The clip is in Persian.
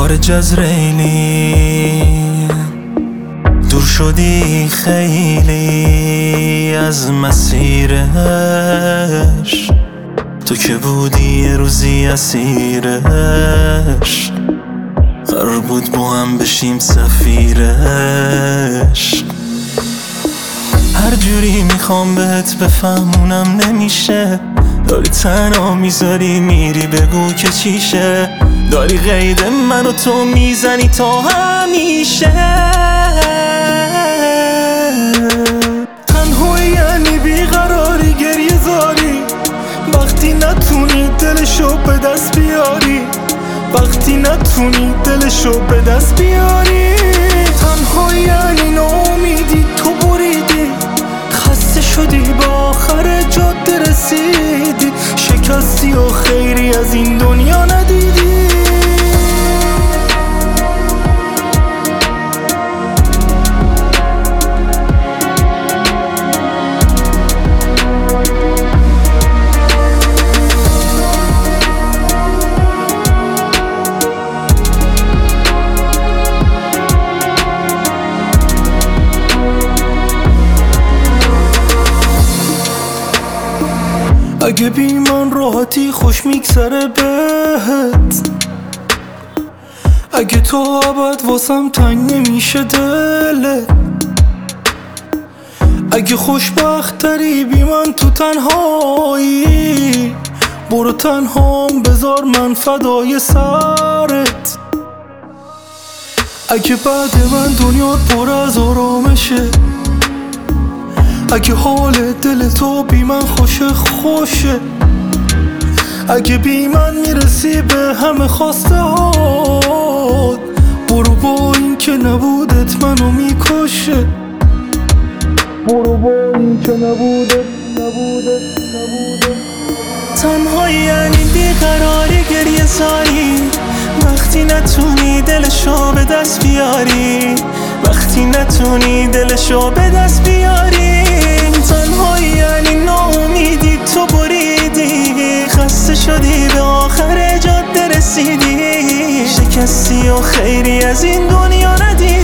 خارج از ریلی، دور شدی خیلی از مسیرش، تو که بودی یه روزی اسیرش، قرار بود با هم بشیم سفیرش. هر جوری میخوام بهت بفهمونم نمیشه، داری تنها میذاری میری بگو که چیشه، داری قید من و تو میزنی تا همیشه. تنهایی یعنی بیقراری، گریه زاری وقتی نتونی دلشو به دست بیاری، وقتی نتونی دلشو به دست بیاری. تنهایی یعنی ناامیدی، تو بریدی خسته شدی به آخر جاده رسیدی، شکستی و خیری از این دنیا ندیدی. اگه بی من راحتی خوش میگذره بهت، اگه تو ابد واسم تنگ نمیشه دلت، اگه خوشبخت تری بی من تو تنهایی، برو تنهام بذار من فدای سرت. اگه بعد من دنیا پر از آرامشه، اگه حال دل تو بی من خوشه، اگه بی من میرسی به همه خواسته هات، برو با این که نبودت منو میکشه، برو با این که نبودت. تنهایی یعنی بیقراری، گریه زاری وقتی نتونی دلشو به دست بیاری، وقتی نتونی دلشو به دست بیاری. تنهایی یعنی ناامیدی، تو بریدی خسته شدی به آخر جاده رسیدی، شکستی و خیری از این دنیا ندیدی.